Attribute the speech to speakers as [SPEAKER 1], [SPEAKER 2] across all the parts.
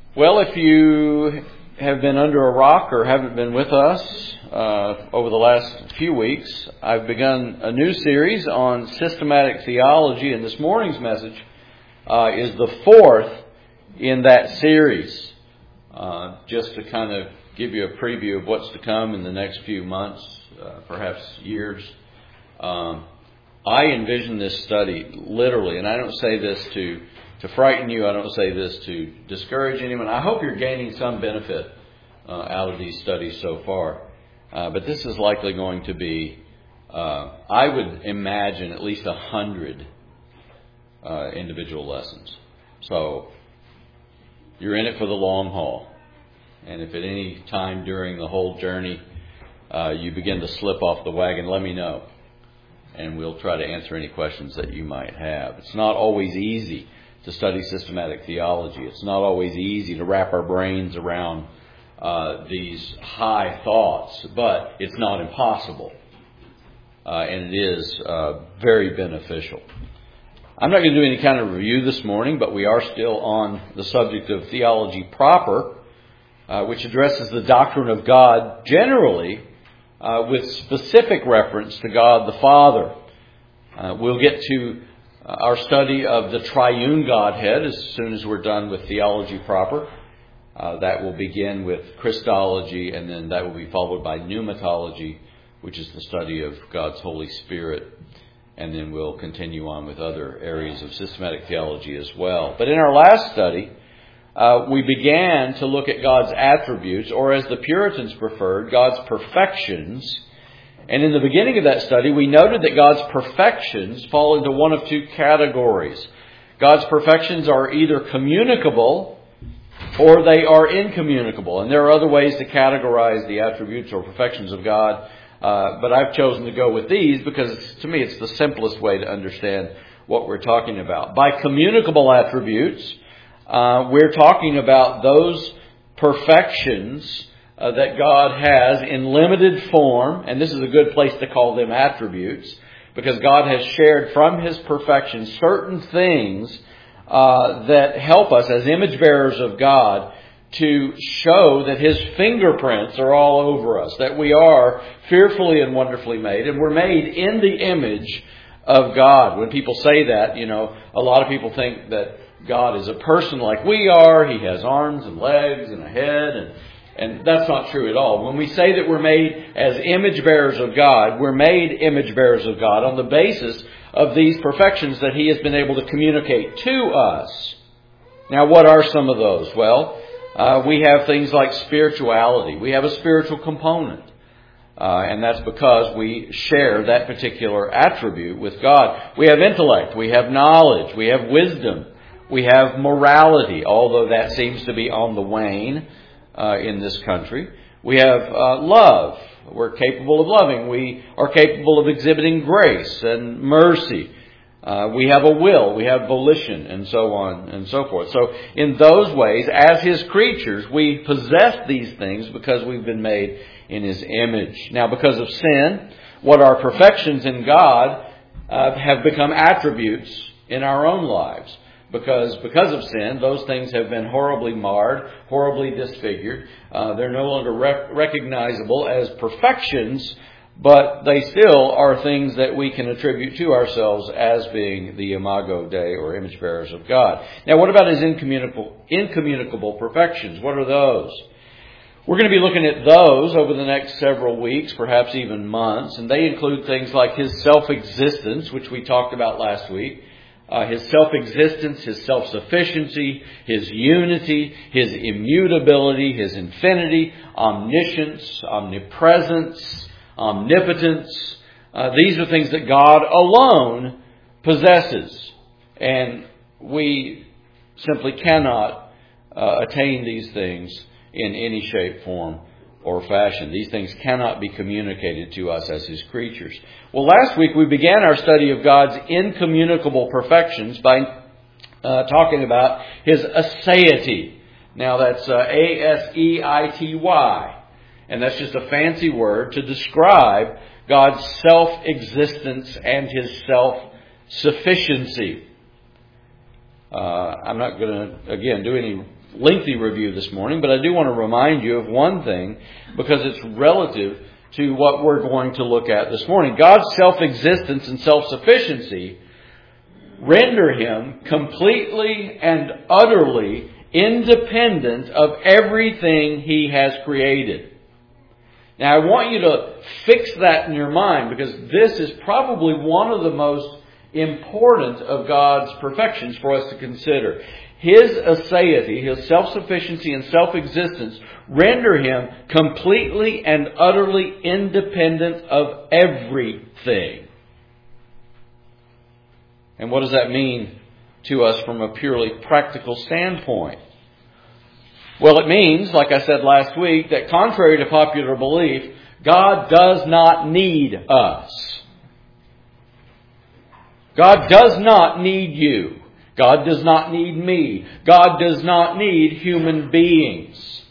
[SPEAKER 1] Well, if you have been under a rock or haven't been with us over the last few weeks, I've begun a new series on systematic theology, and this morning's message is the fourth in that series. Just to kind of give you a preview of what's to come in the next few months, perhaps years. I envision this study literally, and I don't say this to frighten you. I don't say this to discourage anyone. I hope you're gaining some benefit out of these studies so far. But this is likely going to be, I would imagine, at least 100 individual lessons. So you're in it for the long haul. And if at any time during the whole journey you begin to slip off the wagon, let me know. And we'll try to answer any questions that you might have. It's not always easy to study systematic theology. It's not always easy to wrap our brains around these high thoughts, but it's not impossible. And it is very beneficial. I'm not going to do any kind of review this morning, but we are still on the subject of theology proper, which addresses the doctrine of God generally, with specific reference to God the Father. We'll get to our study of the triune Godhead as soon as we're done with theology proper. That will begin with Christology, and then that will be followed by pneumatology, which is the study of God's Holy Spirit. And then we'll continue on with other areas of systematic theology as well. But in our last study, we began to look at God's attributes, or as the Puritans preferred, God's perfections. And in the beginning of that study, we noted that God's perfections fall into one of two categories. God's perfections are either communicable or they are incommunicable. And there are other ways to categorize the attributes or perfections of God. But I've chosen to go with these because, to me, it's the simplest way to understand what we're talking about. By communicable attributes, we're talking about those perfections that God has in limited form, and this is a good place to call them attributes, because God has shared from His perfection certain things that help us as image bearers of God to show that His fingerprints are all over us, that we are fearfully and wonderfully made, and we're made in the image of God. When people say that, a lot of people think that God is a person like we are. He has arms and legs and a head, and that's not true at all. When we say that we're made as image bearers of God, we're made image bearers of God on the basis of these perfections that He has been able to communicate to us. Now, what are some of those? Well, we have things like spirituality. We have a spiritual component. And that's because we share that particular attribute with God. We have intellect. We have knowledge. We have wisdom. We have morality, although that seems to be on the wane in this country. We have love. We're capable of loving. We are capable of exhibiting grace and mercy. We have a will. We have volition, and so on and so forth. So in those ways, as His creatures, we possess these things because we've been made in His image. Now, because of sin, what are perfections in God have become attributes in our own lives. Because of sin, those things have been horribly marred, horribly disfigured. They're no longer recognizable as perfections, but they still are things that we can attribute to ourselves as being the imago Dei, or image bearers of God. Now, what about His incommunicable perfections? What are those? We're going to be looking at those over the next several weeks, perhaps even months, and they include things like His self-existence, which we talked about last week. His self-existence, His self-sufficiency, His unity, His immutability, His infinity, omniscience, omnipresence, omnipotence. These are things that God alone possesses. And we simply cannot attain these things in any shape, form, or fashion. These things cannot be communicated to us as His creatures. Well, last week we began our study of God's incommunicable perfections by talking about His aseity. Now that's A-S-E-I-T-Y. And that's just a fancy word to describe God's self-existence and His self-sufficiency. I'm not going to, again, do any lengthy review this morning, but I do want to remind you of one thing because it's relative to what we're going to look at this morning. God's self-existence and self-sufficiency render Him completely and utterly independent of everything He has created. Now, I want you to fix that in your mind because this is probably one of the most important of God's perfections for us to consider. His aseity, His self-sufficiency and self-existence render Him completely and utterly independent of everything. And what does that mean to us from a purely practical standpoint? Well, it means, like I said last week, that contrary to popular belief, God does not need us. God does not need you. God does not need me. God does not need human beings.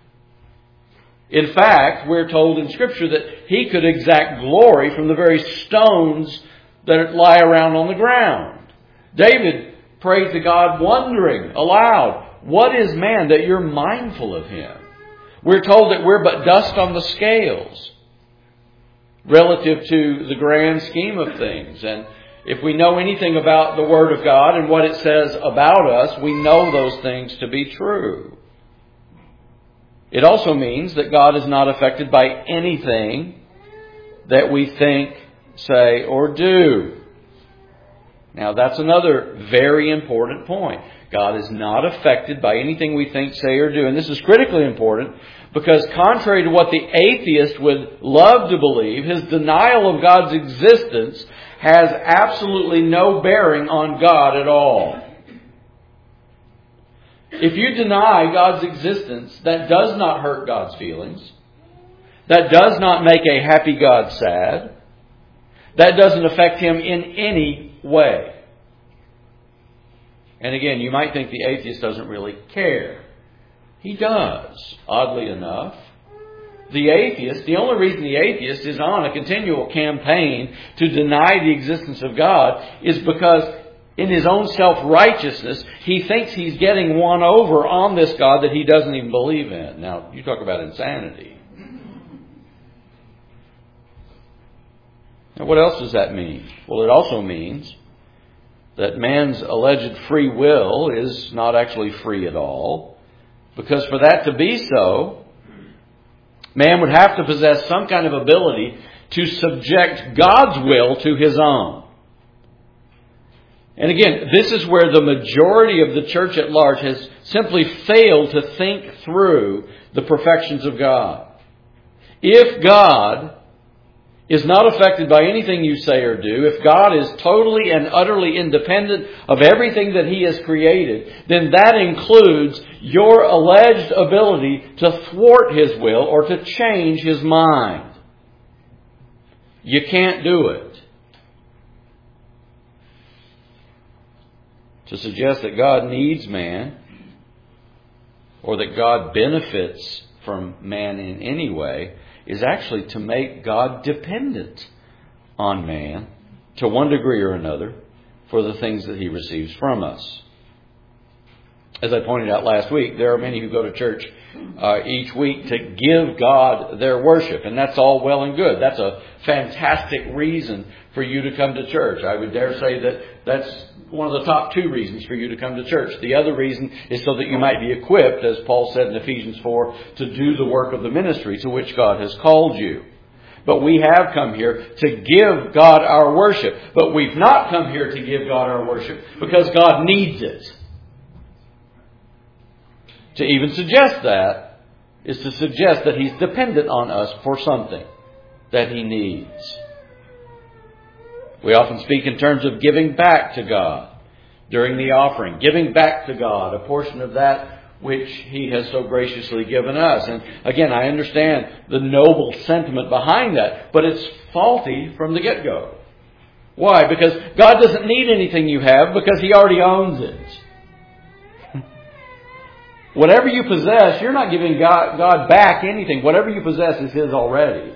[SPEAKER 1] In fact, we're told in Scripture that He could exact glory from the very stones that lie around on the ground. David prayed to God wondering aloud, what is man that you're mindful of him? We're told that we're but dust on the scales relative to the grand scheme of things. And if we know anything about the Word of God and what it says about us, we know those things to be true. It also means that God is not affected by anything that we think, say, or do. Now, that's another very important point. God is not affected by anything we think, say, or do. And this is critically important because contrary to what the atheist would love to believe, his denial of God's existence has absolutely no bearing on God at all. If you deny God's existence, that does not hurt God's feelings. That does not make a happy God sad. That doesn't affect Him in any way. And again, you might think the atheist doesn't really care. He does, oddly enough. The atheist, the only reason the atheist is on a continual campaign to deny the existence of God is because in his own self-righteousness, he thinks he's getting one over on this God that he doesn't even believe in. Now, you talk about insanity. Now, what else does that mean? Well, it also means that man's alleged free will is not actually free at all. Because for that to be so, man would have to possess some kind of ability to subject God's will to his own. And again, this is where the majority of the church at large has simply failed to think through the perfections of God. If God is not affected by anything you say or do, if God is totally and utterly independent of everything that He has created, then that includes your alleged ability to thwart His will or to change His mind. You can't do it. To suggest that God needs man or that God benefits from man in any way is actually to make God dependent on man to one degree or another for the things that He receives from us. As I pointed out last week, there are many who go to church each week to give God their worship, and that's all well and good. That's a fantastic reason for you to come to church. I would dare say that that's one of the top two reasons for you to come to church. The other reason is so that you might be equipped, as Paul said in Ephesians 4, to do the work of the ministry to which God has called you. But we have come here to give God our worship. But we've not come here to give God our worship because God needs it. To even suggest that is to suggest that He's dependent on us for something that He needs. We often speak in terms of giving back to God during the offering, giving back to God a portion of that which He has so graciously given us. And again, I understand the noble sentiment behind that, but it's faulty from the get-go. Why? Because God doesn't need anything you have because He already owns it. Whatever you possess, you're not giving God back anything. Whatever you possess is His already.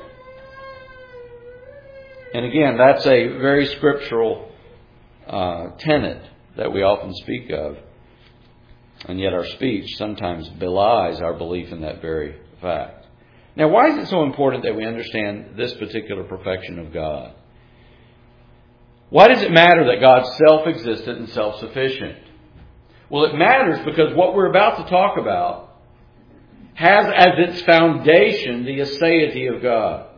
[SPEAKER 1] And again, that's a very scriptural tenet that we often speak of. And yet our speech sometimes belies our belief in that very fact. Now, why is it so important that we understand this particular perfection of God? Why does it matter that God's self-existent and self-sufficient? Well, it matters because what we're about to talk about has as its foundation the aseity of God.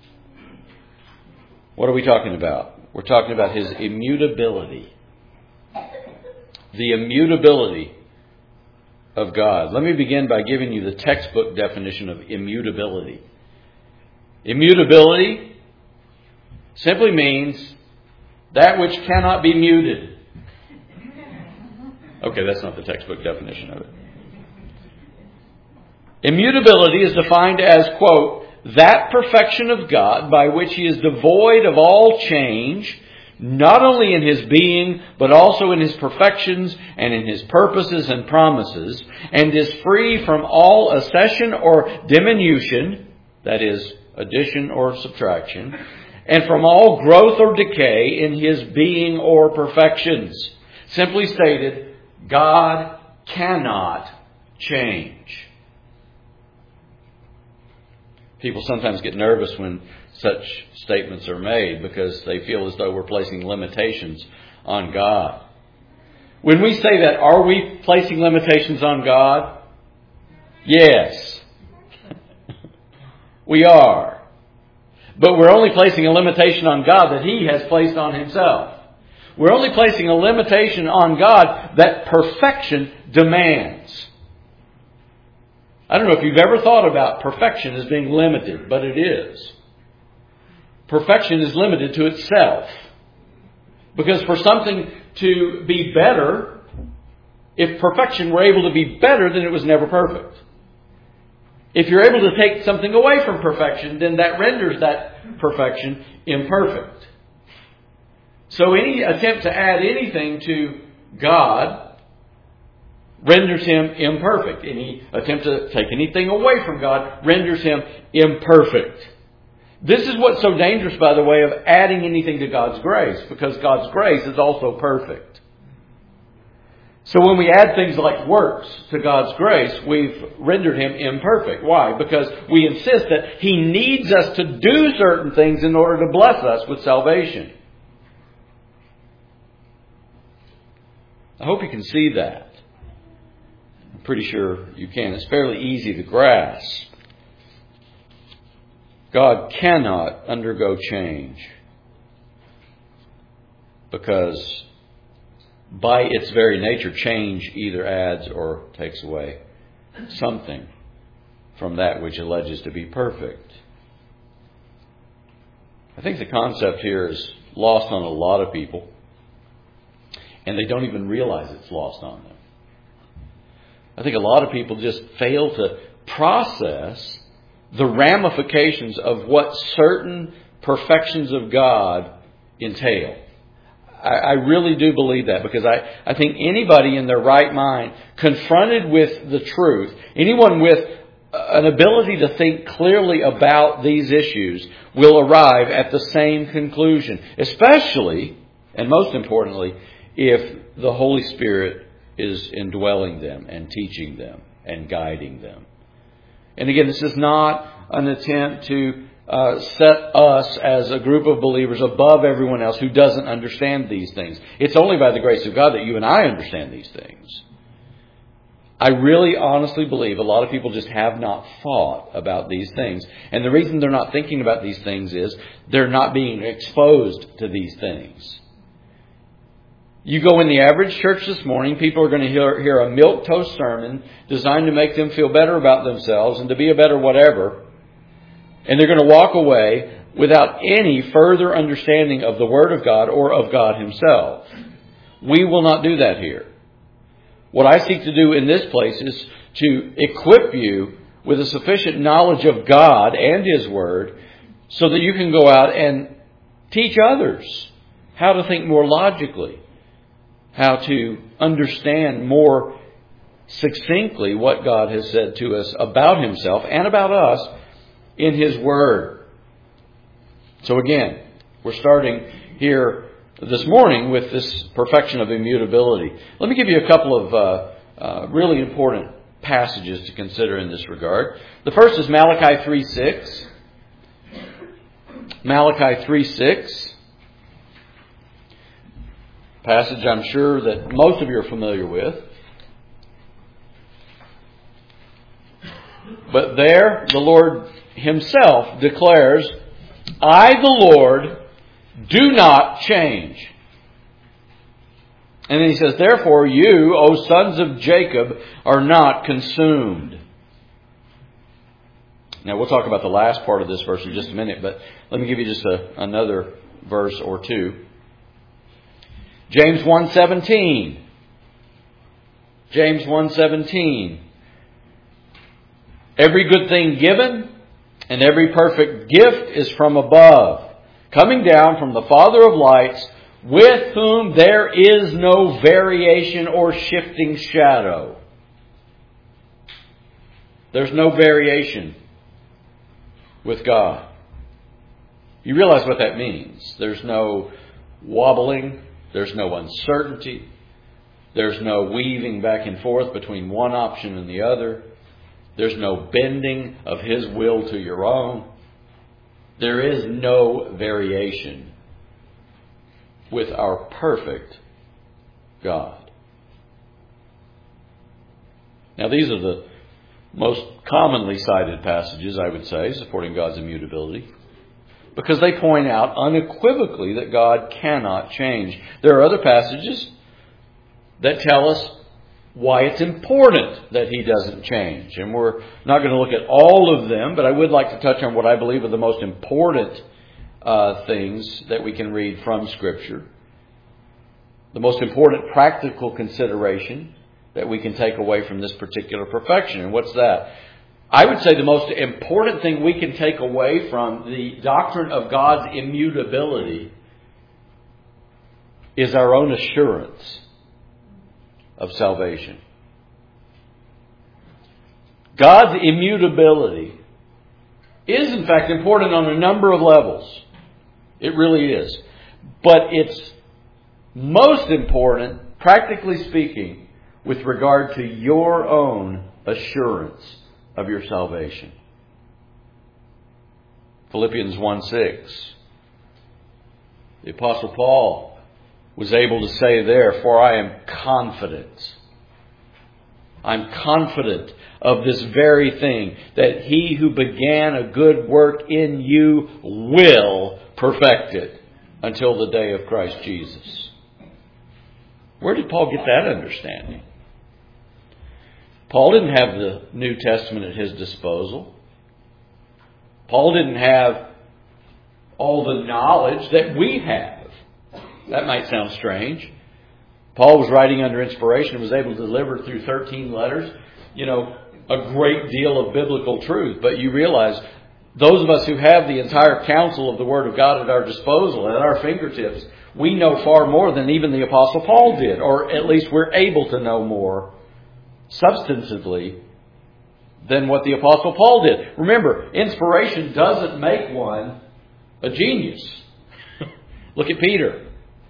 [SPEAKER 1] What are we talking about? We're talking about His immutability. The immutability of God. Let me begin by giving you the textbook definition of immutability. Immutability simply means that which cannot be muted. Okay, that's not the textbook definition of it. Immutability is defined as, quote, that perfection of God by which He is devoid of all change, not only in His being, but also in His perfections and in His purposes and promises, and is free from all accession or diminution, that is, addition or subtraction, and from all growth or decay in His being or perfections. Simply stated, God cannot change. People sometimes get nervous when such statements are made because they feel as though we're placing limitations on God. When we say that, are we placing limitations on God? Yes. We are. But we're only placing a limitation on God that He has placed on Himself. We're only placing a limitation on God that perfection demands. I don't know if you've ever thought about perfection as being limited, but it is. Perfection is limited to itself. Because for something to be better, if perfection were able to be better, then it was never perfect. If you're able to take something away from perfection, then that renders that perfection imperfect. So any attempt to add anything to God renders Him imperfect. Any attempt to take anything away from God renders Him imperfect. This is what's so dangerous, by the way, of adding anything to God's grace, because God's grace is also perfect. So when we add things like works to God's grace, we've rendered Him imperfect. Why? Because we insist that He needs us to do certain things in order to bless us with salvation. I hope you can see that. I'm pretty sure you can. It's fairly easy to grasp. God cannot undergo change because by its very nature, change either adds or takes away something from that which alleges to be perfect. I think the concept here is lost on a lot of people, and they don't even realize it's lost on them. I think a lot of people just fail to process the ramifications of what certain perfections of God entail. I really do believe that, because I think anybody in their right mind, confronted with the truth, anyone with an ability to think clearly about these issues, will arrive at the same conclusion. Especially, and most importantly, if the Holy Spirit is indwelling them and teaching them and guiding them. And again, this is not an attempt to set us as a group of believers above everyone else who doesn't understand these things. It's only by the grace of God that you and I understand these things. I really honestly believe a lot of people just have not thought about these things. And the reason they're not thinking about these things is they're not being exposed to these things. You go in the average church this morning, people are going to hear a milquetoast sermon designed to make them feel better about themselves and to be a better whatever. And they're going to walk away without any further understanding of the Word of God or of God Himself. We will not do that here. What I seek to do in this place is to equip you with a sufficient knowledge of God and His Word so that you can go out and teach others how to think more logically, how to understand more succinctly what God has said to us about Himself and about us in His Word. So again, we're starting here this morning with this perfection of immutability. Let me give you a couple really important passages to consider in this regard. The first is Malachi 3:6. Malachi 3:6. Passage I'm sure that most of you are familiar with. But there the Lord Himself declares, I, the Lord, do not change. And then He says, therefore you, O sons of Jacob, are not consumed. Now we'll talk about the last part of this verse in just a minute, but let me give you just another verse or two. James 1:17. James 1:17. Every good thing given and every perfect gift is from above, coming down from the Father of lights, with whom there is no variation or shifting shadow. There's no variation with God. You realize what that means. There's no wobbling. There's no uncertainty. There's no weaving back and forth between one option and the other. There's no bending of His will to your own. There is no variation with our perfect God. Now these are the most commonly cited passages, I would say, supporting God's immutability, because they point out unequivocally that God cannot change. There are other passages that tell us why it's important that He doesn't change. And we're not going to look at all of them, but I would like to touch on what I believe are the most important things that we can read from Scripture. The most important practical consideration that we can take away from this particular perfection. And what's that? I would say the most important thing we can take away from the doctrine of God's immutability is our own assurance of salvation. God's immutability is in fact important on a number of levels. It really is. But it's most important, practically speaking, with regard to your own assurance of your salvation. Philippians 1:6. The Apostle Paul was able to say there, for I am confident. I'm confident of this very thing, that He who began a good work in you will perfect it until the day of Christ Jesus. Where did Paul get that understanding? Paul didn't have the New Testament at his disposal. Paul didn't have all the knowledge that we have. That might sound strange. Paul was writing under inspiration and was able to deliver through 13 letters, a great deal of biblical truth. But you realize, those of us who have the entire counsel of the Word of God at our disposal, at our fingertips, we know far more than even the Apostle Paul did, or at least we're able to know more substantively than what the Apostle Paul did. Remember, inspiration doesn't make one a genius. Look at Peter.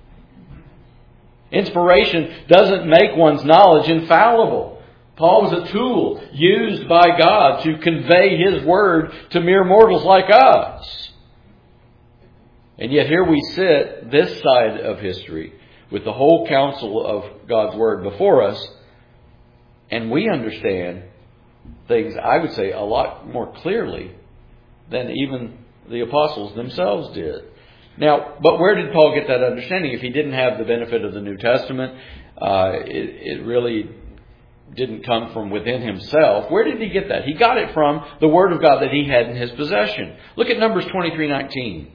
[SPEAKER 1] Inspiration doesn't make one's knowledge infallible. Paul was a tool used by God to convey His Word to mere mortals like us. And yet here we sit, this side of history, with the whole counsel of God's Word before us, and we understand things, I would say, a lot more clearly than even the apostles themselves did. Now, but where did Paul get that understanding? If he didn't have the benefit of the New Testament, it really didn't come from within himself. Where did he get that? He got it from the Word of God that he had in his possession. Look at Numbers 23:19.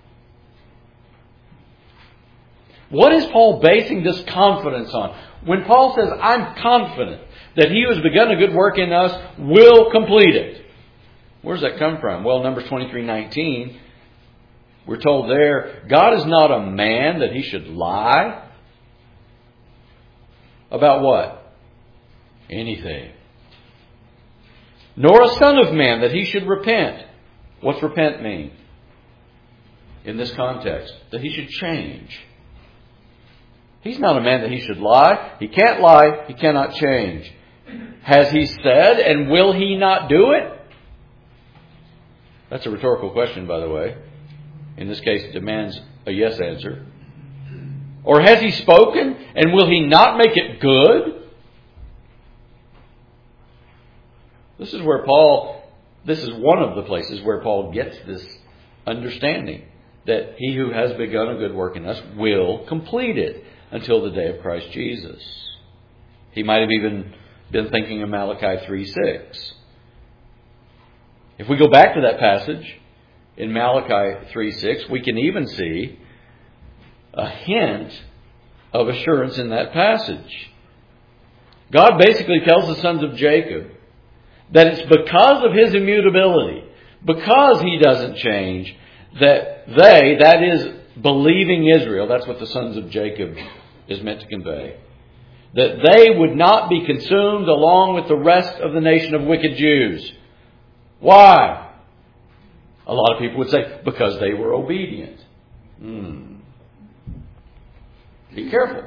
[SPEAKER 1] What is Paul basing this confidence on? When Paul says, I'm confident that He who has begun a good work in us will complete it. Where does that come from? Well, Numbers 23:19, we're told there, God is not a man that He should lie. About what? Anything. Nor a son of man that He should repent. What's repent mean? In this context, that He should change. He's not a man that he should lie. He can't lie. He cannot change. Has he said, and will he not do it? That's a rhetorical question, by the way. In this case, it demands a yes answer. Or has he spoken, and will he not make it good? This is one of the places where Paul gets this understanding that he who has begun a good work in us will complete it until the day of Christ Jesus. He might have even been thinking of Malachi 3:6. If we go back to that passage in Malachi 3:6, we can even see a hint of assurance in that passage. God basically tells the sons of Jacob that it's because of His immutability, because He doesn't change, that they, that is believing Israel, that's what the sons of Jacob is meant to convey, that they would not be consumed along with the rest of the nation of wicked Jews. Why? A lot of people would say, because they were obedient. Be careful.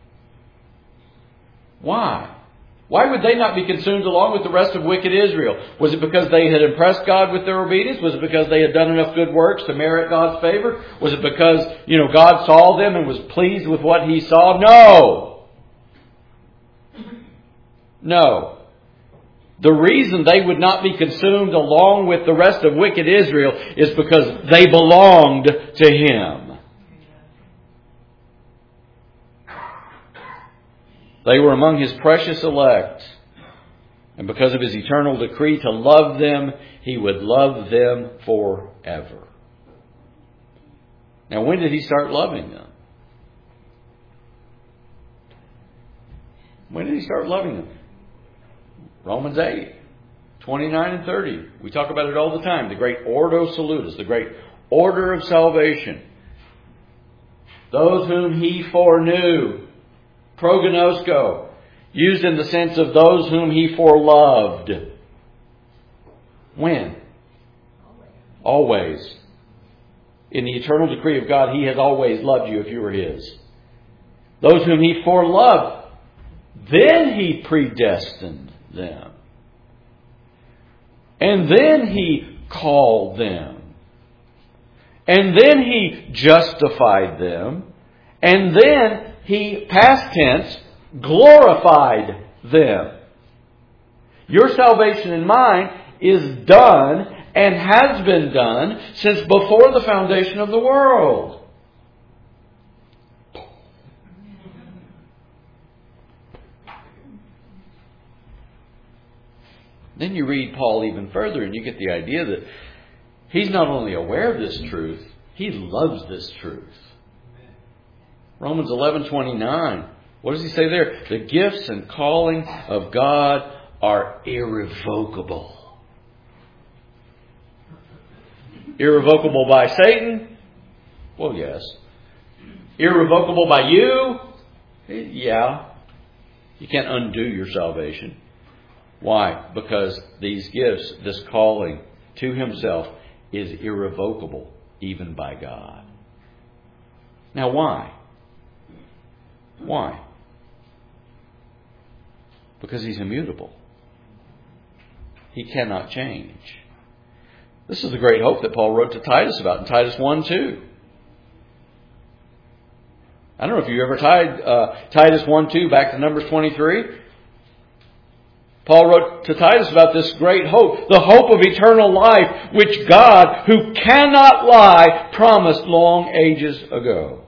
[SPEAKER 1] Why? Why would they not be consumed along with the rest of wicked Israel? Was it because they had impressed God with their obedience? Was it because they had done enough good works to merit God's favor? Was it because, God saw them and was pleased with what He saw? No. The reason they would not be consumed along with the rest of wicked Israel is because they belonged to Him. They were among His precious elect. And because of His eternal decree to love them, He would love them forever. Now, when did He start loving them? When did He start loving them? Romans 8, 29 and 30. We talk about it all the time. The great Ordo Salutis, the great order of salvation. Those whom He foreknew, prognosko, used in the sense of those whom He foreloved. When? Always. In the eternal decree of God, He has always loved you if you were His. Those whom He foreloved, then He predestined them. And then He called them. And then He justified them. And then He, past tense, glorified them. Your salvation and mine is done and has been done since before the foundation of the world. Then you read Paul even further and you get the idea that he's not only aware of this truth, he loves this truth. Romans 11:29. What does he say there? The gifts and calling of God are irrevocable. Irrevocable by Satan? Well, yes. Irrevocable by you? Yeah. You can't undo your salvation. Why? Because these gifts, this calling to Himself, is irrevocable even by God. Now, why? Why? Because He's immutable. He cannot change. This is the great hope that Paul wrote to Titus about in Titus 1:2. I don't know if you ever tied Titus 1:2 back to Numbers 23. Paul wrote to Titus about this great hope, the hope of eternal life, which God, who cannot lie, promised long ages ago.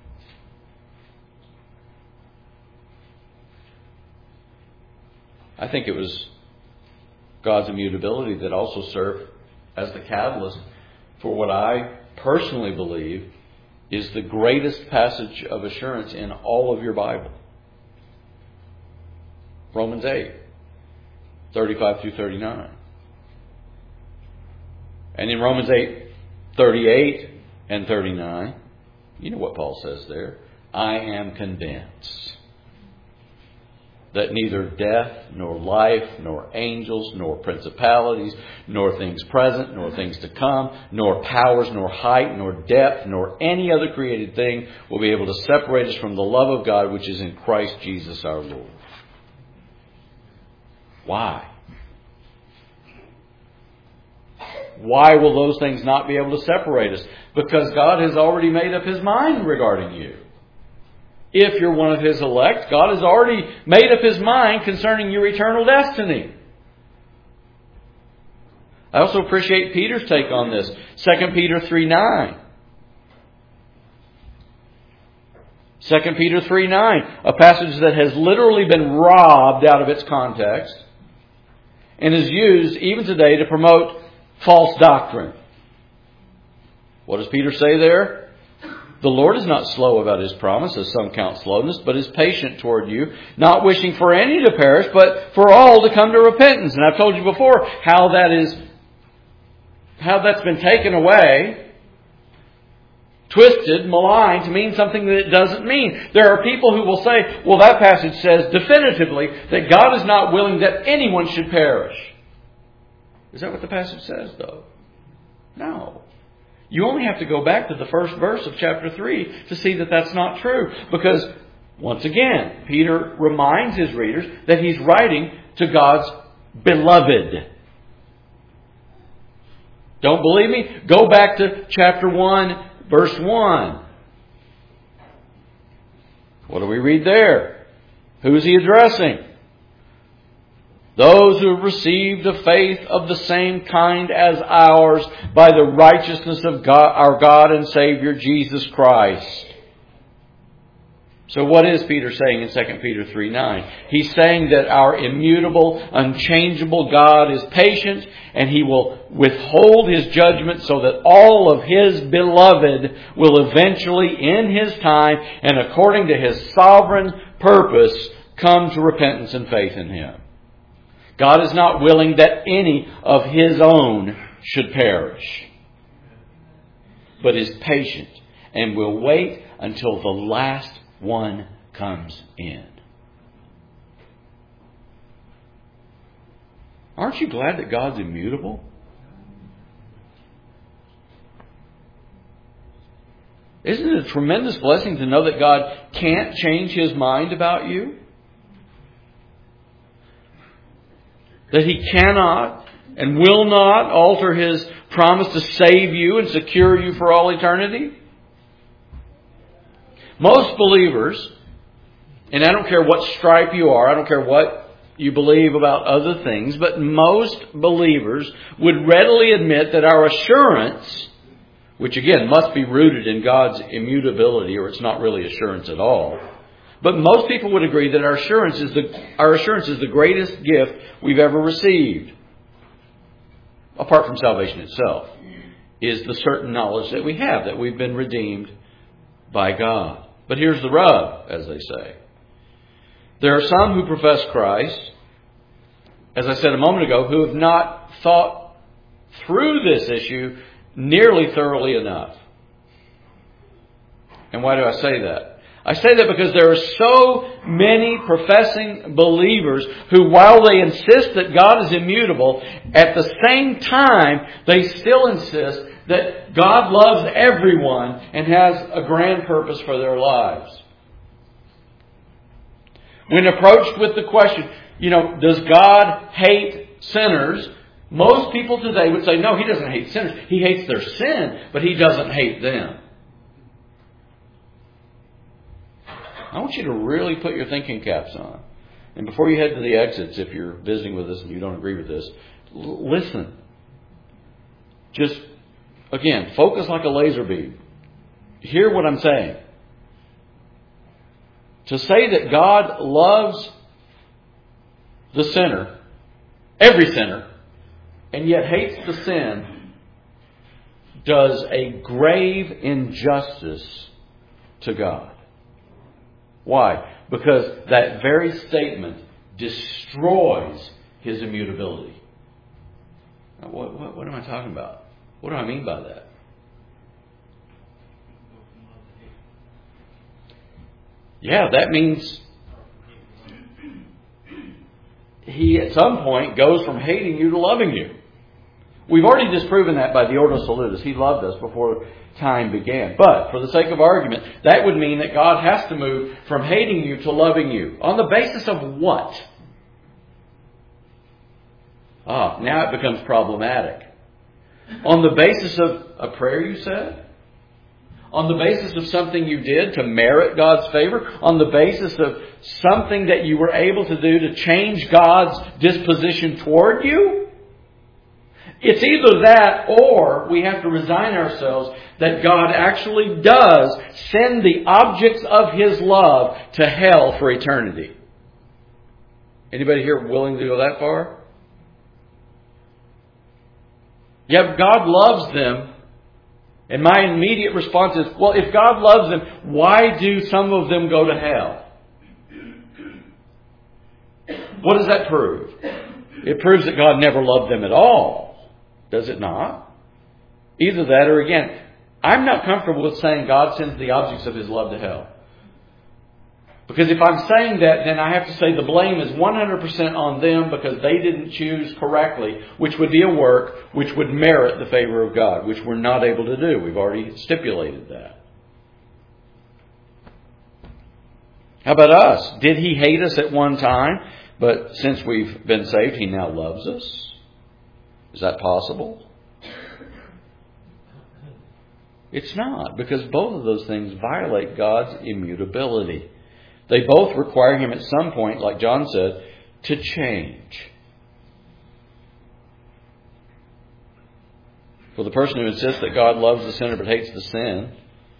[SPEAKER 1] I think it was God's immutability that also served as the catalyst for what I personally believe is the greatest passage of assurance in all of your Bible. Romans 8, 35 through 39. And in Romans 8, 38 and 39, you know what Paul says there. I am convinced that neither death, nor life, nor angels, nor principalities, nor things present, nor things to come, nor powers, nor height, nor depth, nor any other created thing will be able to separate us from the love of God which is in Christ Jesus our Lord. Why? Why will those things not be able to separate us? Because God has already made up His mind regarding you. If you're one of His elect, God has already made up His mind concerning your eternal destiny. I also appreciate Peter's take on this. 2 Peter 3:9. 2 Peter 3:9, a passage that has literally been robbed out of its context and is used even today to promote false doctrine. What does Peter say there? The Lord is not slow about His promise, as some count slowness, but is patient toward you, not wishing for any to perish, but for all to come to repentance. And I've told you before how that's been taken away, twisted, maligned to mean something that it doesn't mean. There are people who will say, well, that passage says definitively that God is not willing that anyone should perish. Is that what the passage says, though? No. You only have to go back to the first verse of chapter 3 to see that that's not true. Because, once again, Peter reminds his readers that he's writing to God's beloved. Don't believe me? Go back to chapter 1, verse 1. What do we read there? Who is he addressing? Those who have received a faith of the same kind as ours by the righteousness of God, our God and Savior, Jesus Christ. So what is Peter saying in 2 Peter 3:9? He's saying that our immutable, unchangeable God is patient and He will withhold His judgment so that all of His beloved will eventually, in His time and according to His sovereign purpose, come to repentance and faith in Him. God is not willing that any of His own should perish, but is patient and will wait until the last one comes in. Aren't you glad that God's immutable? Isn't it a tremendous blessing to know that God can't change His mind about you? That He cannot and will not alter His promise to save you and secure you for all eternity? Most believers, and I don't care what stripe you are, I don't care what you believe about other things, but most believers would readily admit that our assurance, which again must be rooted in God's immutability or it's not really assurance at all, but most people would agree that our assurance is the greatest gift we've ever received, apart from salvation itself, is the certain knowledge that we have, that we've been redeemed by God. But here's the rub, as they say. There are some who profess Christ, as I said a moment ago, who have not thought through this issue nearly thoroughly enough. And why do I say that? I say that because there are so many professing believers who, while they insist that God is immutable, at the same time, they still insist that God loves everyone and has a grand purpose for their lives. When approached with the question, does God hate sinners? Most people today would say, no, He doesn't hate sinners. He hates their sin, but He doesn't hate them. I want you to really put your thinking caps on. And before you head to the exits, if you're visiting with us and you don't agree with this, listen. Just, again, focus like a laser beam. Hear what I'm saying. To say that God loves the sinner, every sinner, and yet hates the sin, does a grave injustice to God. Why? Because that very statement destroys His immutability. Now, what am I talking about? What do I mean by that? Yeah, that means He at some point goes from hating you to loving you. We've already disproven that by the Ordo Salutis. He loved us before time began. But, for the sake of argument, that would mean that God has to move from hating you to loving you. On the basis of what? Now it becomes problematic. On the basis of a prayer you said? On the basis of something you did to merit God's favor? On the basis of something that you were able to do to change God's disposition toward you? It's either that, or we have to resign ourselves that God actually does send the objects of His love to hell for eternity. Anybody here willing to go that far? Yet God loves them. And my immediate response is, well, if God loves them, why do some of them go to hell? What does that prove? It proves that God never loved them at all. Does it not? Either that or again, I'm not comfortable with saying God sends the objects of His love to hell. Because if I'm saying that, then I have to say the blame is 100% on them because they didn't choose correctly, which would be a work which would merit the favor of God, which we're not able to do. We've already stipulated that. How about us? Did He hate us at one time, but since we've been saved, He now loves us? Is that possible? It's not, because both of those things violate God's immutability. They both require Him at some point, like John said, to change. For the person who insists that God loves the sinner but hates the sin,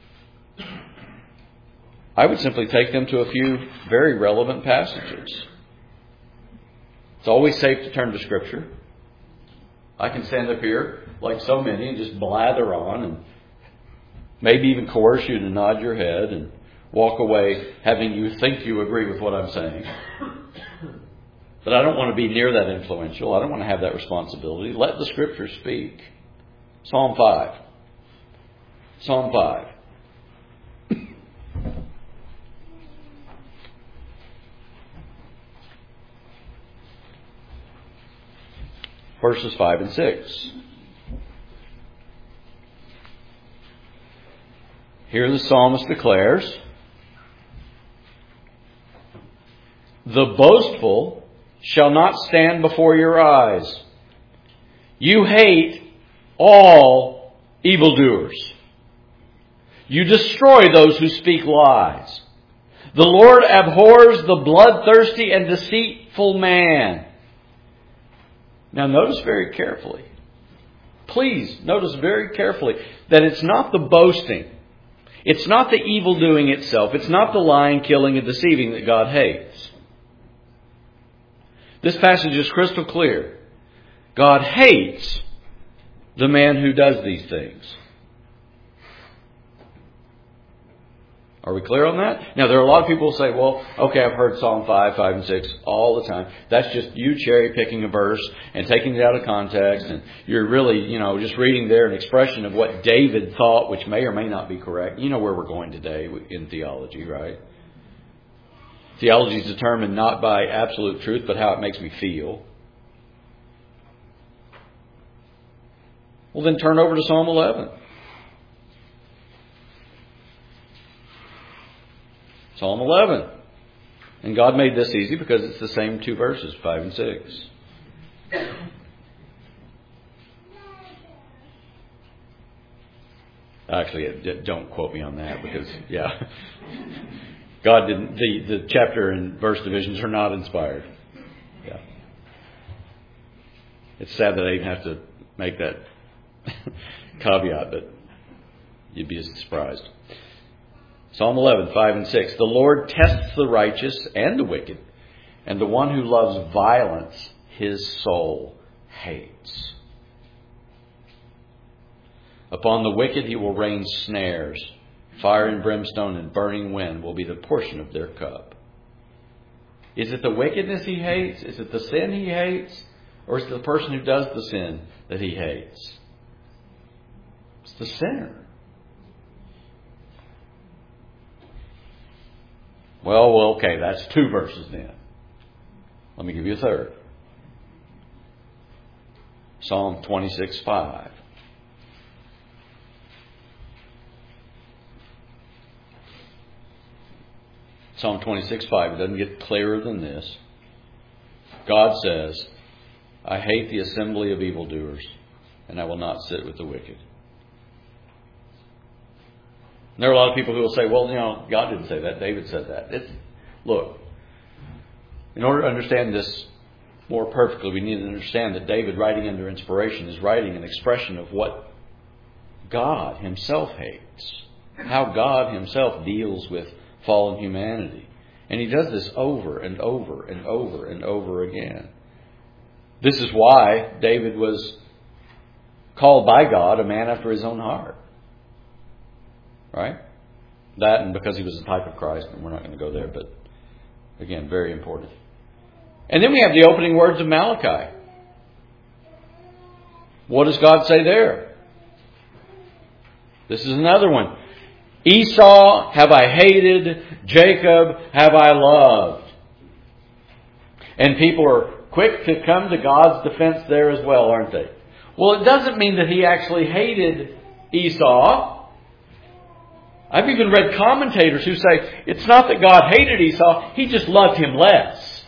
[SPEAKER 1] I would simply take them to a few very relevant passages. It's always safe to turn to Scripture. I can stand up here, like so many, and just blather on and maybe even coerce you to nod your head and walk away having you think you agree with what I'm saying. But I don't want to be near that influential. I don't want to have that responsibility. Let the Scripture speak. Psalm 5. Psalm 5. Verses 5 and 6. Here the psalmist declares, "The boastful shall not stand before your eyes. You hate all evildoers. You destroy those who speak lies. The Lord abhors the bloodthirsty and deceitful man." Now notice very carefully. Please notice very carefully that it's not the boasting. It's not the evil doing itself. It's not the lying, killing, and deceiving that God hates. This passage is crystal clear. God hates the man who does these things. Are we clear on that? Now, there are a lot of people who say, well, okay, I've heard Psalm 5, 5, and 6 all the time. That's just you cherry picking a verse and taking it out of context. And you're really, just reading there an expression of what David thought, which may or may not be correct. You know where we're going today in theology, right? Theology is determined not by absolute truth, but how it makes me feel. Well, then turn over to Psalm 11. Psalm 11. And God made this easy because it's the same two verses, 5 and 6. Actually, don't quote me on that because, God didn't, the chapter and verse divisions are not inspired. Yeah. It's sad that I even have to make that caveat, but you'd be surprised. Psalm 11, 5 and 6. The Lord tests the righteous and the wicked, and the one who loves violence, his soul hates. Upon the wicked he will rain snares. Fire and brimstone and burning wind will be the portion of their cup. Is it the wickedness he hates? Is it the sin he hates? Or is it the person who does the sin that he hates? It's the sinner. Well, okay, that's two verses then. Let me give you a third. Psalm 26:5. Psalm 26:5. It doesn't get clearer than this. God says, I hate the assembly of evildoers, and I will not sit with the wicked. And there are a lot of people who will say, well, God didn't say that. David said that. Look, in order to understand this more perfectly, we need to understand that David, writing under inspiration, is writing an expression of what God Himself hates. How God Himself deals with fallen humanity. And He does this over and over and over and over again. This is why David was called by God a man after His own heart. Right? That, and because he was a type of Christ, and we're not going to go there, but again, very important. And then we have the opening words of Malachi. What does God say there? This is another one. Esau have I hated, Jacob have I loved. And people are quick to come to God's defense there as well, aren't they? Well, it doesn't mean that He actually hated Esau. I've even read commentators who say it's not that God hated Esau, He just loved him less.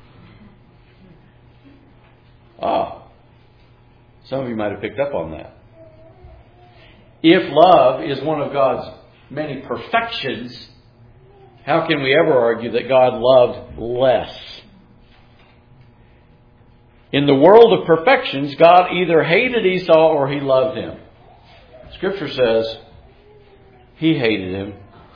[SPEAKER 1] Some of you might have picked up on that. If love is one of God's many perfections, how can we ever argue that God loved less? In the world of perfections, God either hated Esau or He loved him. Scripture says He hated him.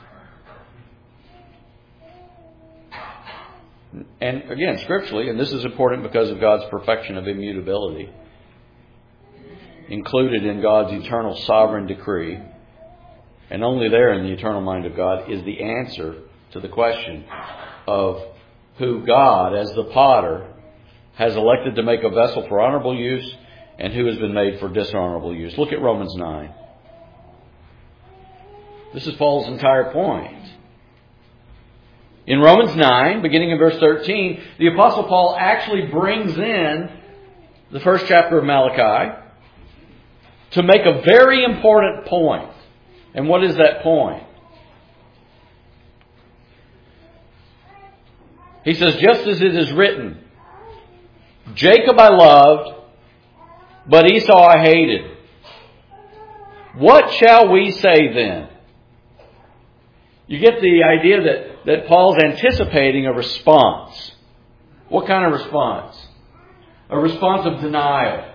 [SPEAKER 1] And again, scripturally, and this is important because of God's perfection of immutability, included in God's eternal sovereign decree, and only there in the eternal mind of God is the answer to the question of who God, as the potter, has elected to make a vessel for honorable use and who has been made for dishonorable use. Look at Romans 9. This is Paul's entire point. In Romans 9, beginning in verse 13, the Apostle Paul actually brings in the first chapter of Malachi to make a very important point. And what is that point? He says, just as it is written, Jacob I loved, but Esau I hated. What shall we say then? You get the idea that Paul's anticipating a response. What kind of response? A response of denial.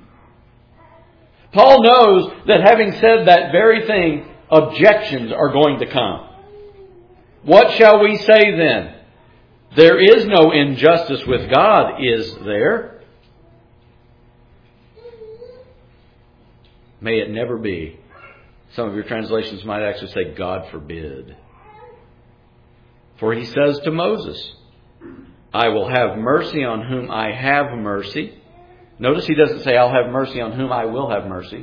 [SPEAKER 1] Paul knows that having said that very thing, objections are going to come. What shall we say then? There is no injustice with God, is there? May it never be. Some of your translations might actually say, God forbid. For He says to Moses, I will have mercy on whom I have mercy. Notice He doesn't say, I'll have mercy on whom I will have mercy.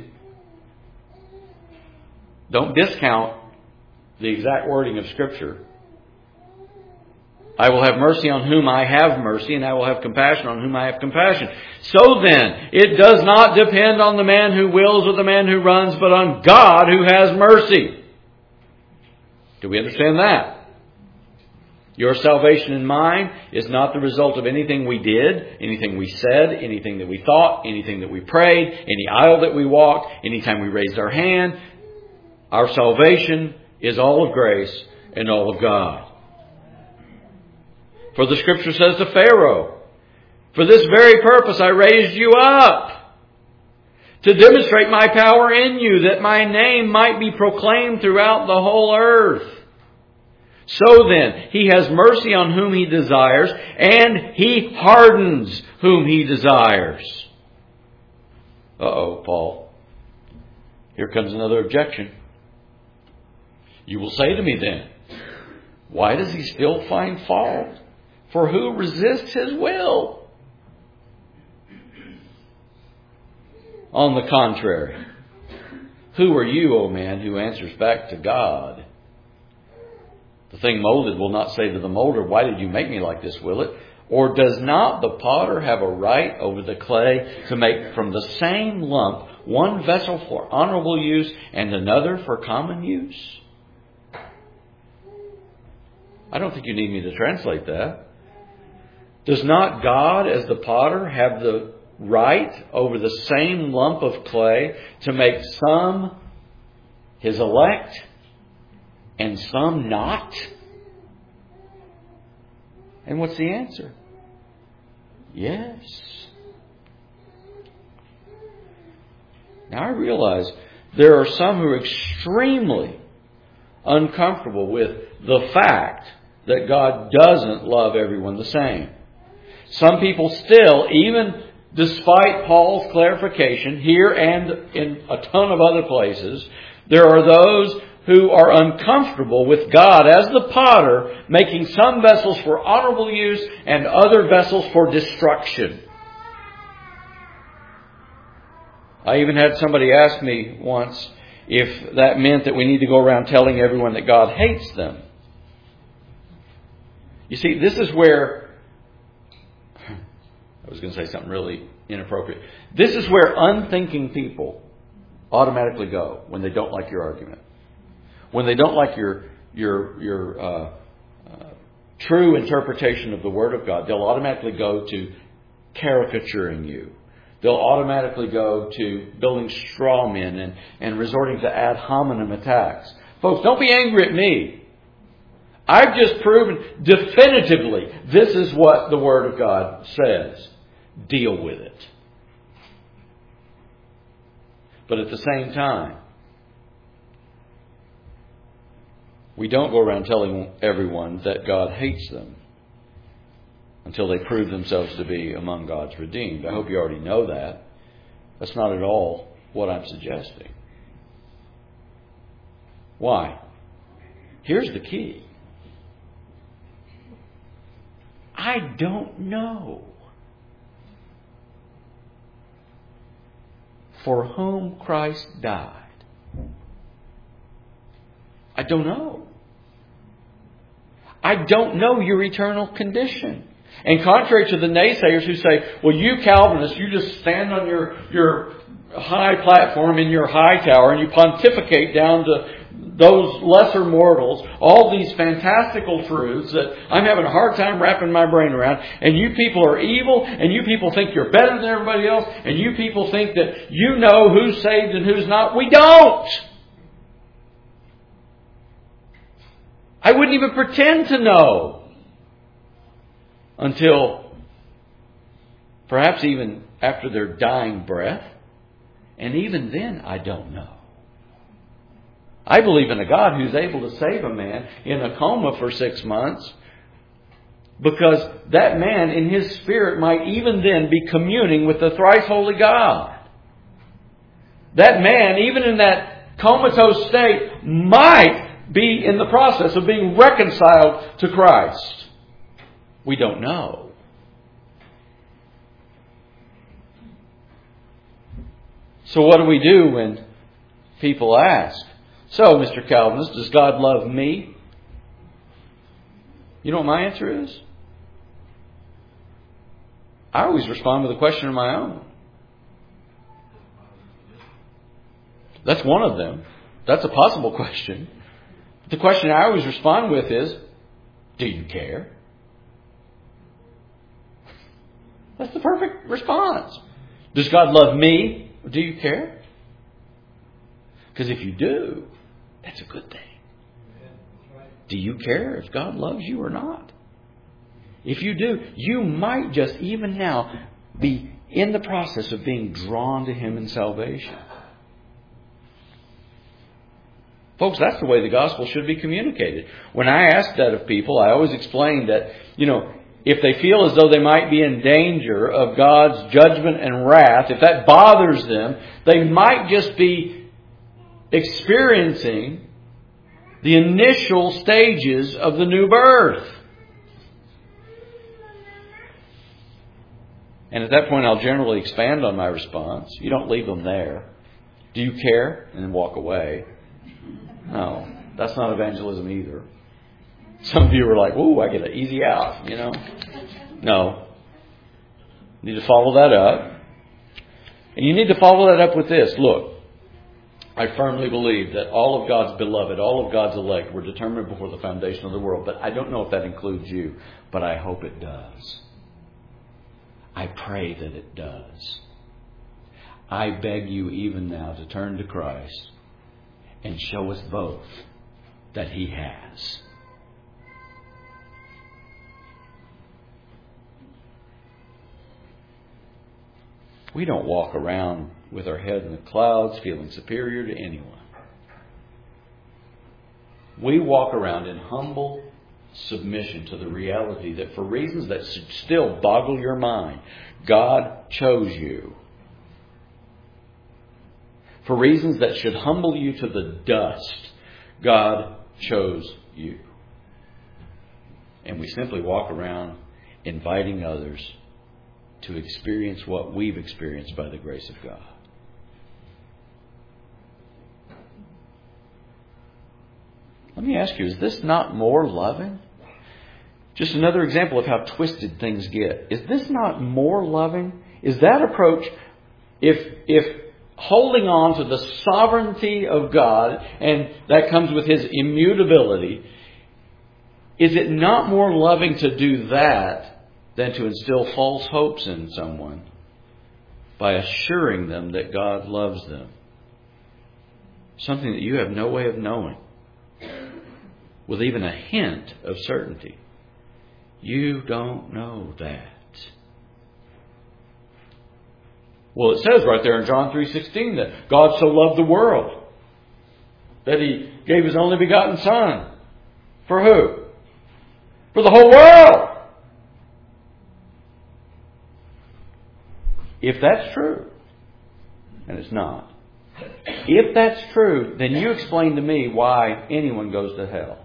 [SPEAKER 1] Don't discount the exact wording of Scripture. I will have mercy on whom I have mercy, and I will have compassion on whom I have compassion. So then, it does not depend on the man who wills or the man who runs, but on God who has mercy. Do we understand that? Your salvation and mine is not the result of anything we did, anything we said, anything that we thought, anything that we prayed, any aisle that we walked, anytime we raised our hand. Our salvation is all of grace and all of God. For the Scripture says to Pharaoh, for this very purpose I raised you up, to demonstrate my power in you, that my name might be proclaimed throughout the whole earth. So then, He has mercy on whom He desires, and He hardens whom He desires. Paul. Here comes another objection. You will say to me then, why does He still find fault? For who resists His will? On the contrary, who are you, O man, who answers back to God? The thing molded will not say to the molder, why did you make me like this, will it? Or does not the potter have a right over the clay to make from the same lump one vessel for honorable use and another for common use? I don't think you need me to translate that. Does not God, as the potter, have the right over the same lump of clay to make some His elect and some not? And what's the answer? Yes. Now I realize there are some who are extremely uncomfortable with the fact that God doesn't love everyone the same. Some people still, even despite Paul's clarification here and in a ton of other places, there are those who are uncomfortable with God as the potter making some vessels for honorable use and other vessels for destruction. I even had somebody ask me once if that meant that we need to go around telling everyone that God hates them. You see, this is where... I was going to say something really inappropriate. This is where unthinking people automatically go when they don't like your argument. When they don't like your true interpretation of the Word of God, they'll automatically go to caricaturing you. They'll automatically go to building straw men and resorting to ad hominem attacks. Folks, don't be angry at me. I've just proven definitively this is what the Word of God says. Deal with it. But at the same time, we don't go around telling everyone that God hates them until they prove themselves to be among God's redeemed. I hope you already know that. That's not at all what I'm suggesting. Why? Here's the key. I don't know for whom Christ died. I don't know. I don't know your eternal condition. And contrary to the naysayers who say, well, you Calvinists, you just stand on your high platform in your high tower and you pontificate down to those lesser mortals all these fantastical truths that I'm having a hard time wrapping my brain around. And you people are evil, and you people think you're better than everybody else, and you people think that you know who's saved and who's not. We don't! I wouldn't even pretend to know until perhaps even after their dying breath. And even then, I don't know. I believe in a God who's able to save a man in a coma for 6 months, because that man in his spirit might even then be communing with the thrice holy God. That man, even in that comatose state, might be in the process of being reconciled to Christ. We don't know. So what do we do when people ask, so, Mr. Calvinist, does God love me? You know what my answer is? I always respond with a question of my own. That's one of them. That's a possible question. The question I always respond with is, do you care? That's the perfect response. Does God love me? Do you care? Because if you do, that's a good thing. Do you care if God loves you or not? If you do, you might just even now be in the process of being drawn to Him in salvation. Folks, that's the way the gospel should be communicated. When I ask that of people, I always explain that, if they feel as though they might be in danger of God's judgment and wrath, if that bothers them, they might just be experiencing the initial stages of the new birth. And at that point, I'll generally expand on my response. You don't leave them there. Do you care? And then walk away. No, that's not evangelism either. Some of you are like, ooh, I get an easy out, No. You need to follow that up. And you need to follow that up with this. Look, I firmly believe that all of God's beloved, all of God's elect were determined before the foundation of the world. But I don't know if that includes you, but I hope it does. I pray that it does. I beg you even now to turn to Christ and show us both that He has. We don't walk around with our head in the clouds feeling superior to anyone. We walk around in humble submission to the reality that for reasons that should still boggle your mind, God chose you. For reasons that should humble you to the dust, God chose you. And we simply walk around inviting others to experience what we've experienced by the grace of God. Let me ask you, is this not more loving? Just another example of how twisted things get. Is this not more loving? Is that approach, if holding on to the sovereignty of God, and that comes with His immutability, is it not more loving to do that than to instill false hopes in someone by assuring them that God loves them? Something that you have no way of knowing, with even a hint of certainty. You don't know that. Well, it says right there in John 3:16 that God so loved the world that He gave His only begotten Son. For who? For the whole world. If that's true, and it's not, if that's true, then you explain to me why anyone goes to hell.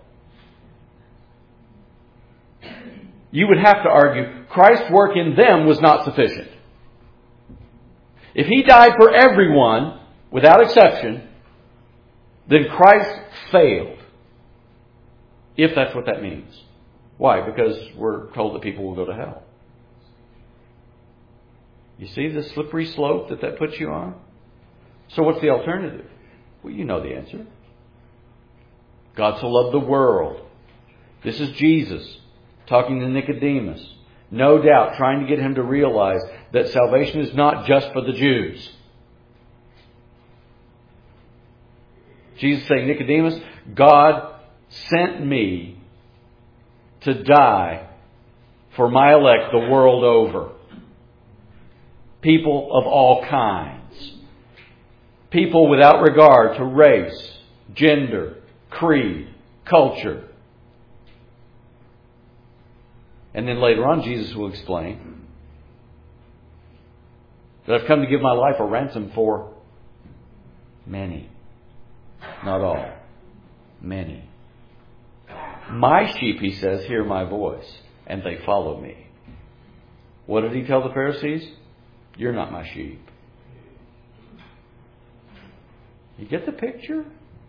[SPEAKER 1] You would have to argue Christ's work in them was not sufficient. If He died for everyone, without exception, then Christ failed. If that's what that means. Why? Because we're told that people will go to hell. You see the slippery slope that puts you on? So what's the alternative? Well, you know the answer. God so loved the world. This is Jesus talking to Nicodemus. No doubt trying to get him to realize that salvation is not just for the Jews. Jesus saying, Nicodemus, God sent me to die for my elect the world over. People of all kinds. People without regard to race, gender, creed, culture. And then later on, Jesus will explain that I've come to give my life a ransom for many. Not all. Many. My sheep, He says, hear my voice, and they follow me. What did He tell the Pharisees? You're not my sheep. You get the picture?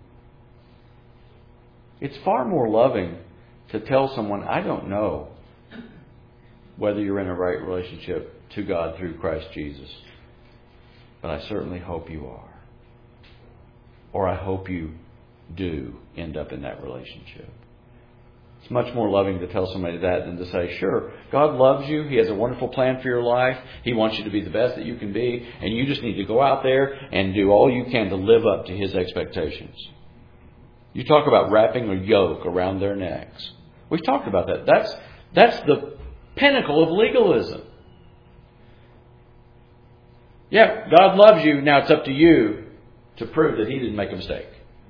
[SPEAKER 1] It's far more loving to tell someone, I don't know whether you're in a right relationship to God through Christ Jesus, but I certainly hope you are. Or I hope you do end up in that relationship. It's much more loving to tell somebody that than to say, sure, God loves you. He has a wonderful plan for your life. He wants you to be the best that you can be. And you just need to go out there and do all you can to live up to His expectations. You talk about wrapping a yoke around their necks. We've talked about that. That's the pinnacle of legalism. Yeah, God loves you. Now it's up to you to prove that He didn't make a mistake.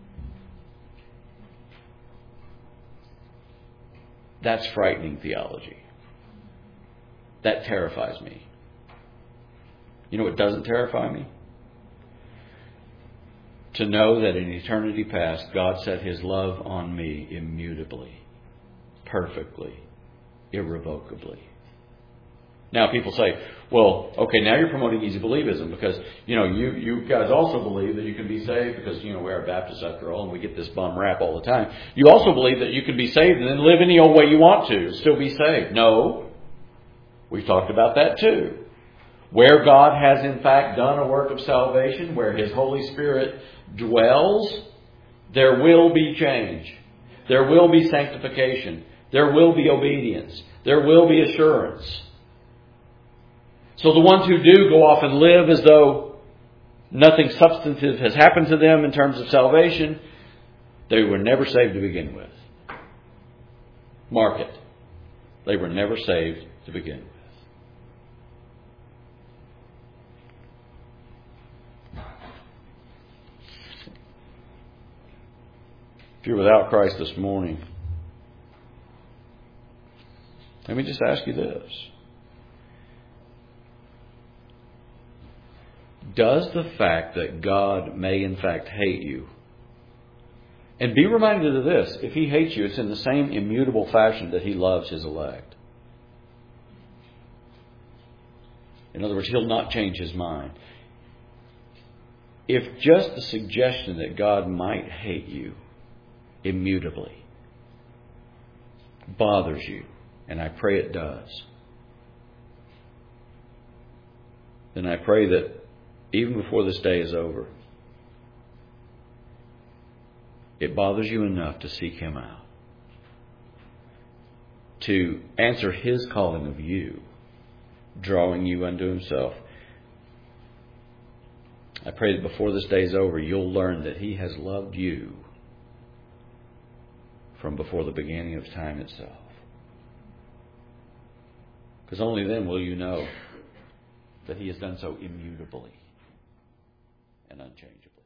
[SPEAKER 1] That's frightening theology. That terrifies me. You know what doesn't terrify me? To know that in eternity past, God set His love on me immutably, perfectly, irrevocably. Now people say, well, okay, now you're promoting easy believism because, you guys also believe that you can be saved because, we're Baptists after all and we get this bum rap all the time. You also believe that you can be saved and then live any old way you want to, still be saved. No. We've talked about that too. Where God has in fact done a work of salvation, where His Holy Spirit dwells, there will be change. There will be sanctification. There will be obedience. There will be assurance. So the ones who do go off and live as though nothing substantive has happened to them in terms of salvation, they were never saved to begin with. Mark it. They were never saved to begin with. If you're without Christ this morning, let me just ask you this. Does the fact that God may in fact hate you, and be reminded of this, if He hates you, it's in the same immutable fashion that He loves His elect. In other words, He'll not change His mind. If just the suggestion that God might hate you immutably bothers you, and I pray it does, then I pray that even before this day is over, it bothers you enough to seek Him out, to answer His calling of you, drawing you unto Himself. I pray that before this day is over, you'll learn that He has loved you from before the beginning of time itself. Because only then will you know that He has done so immutably and unchangeably.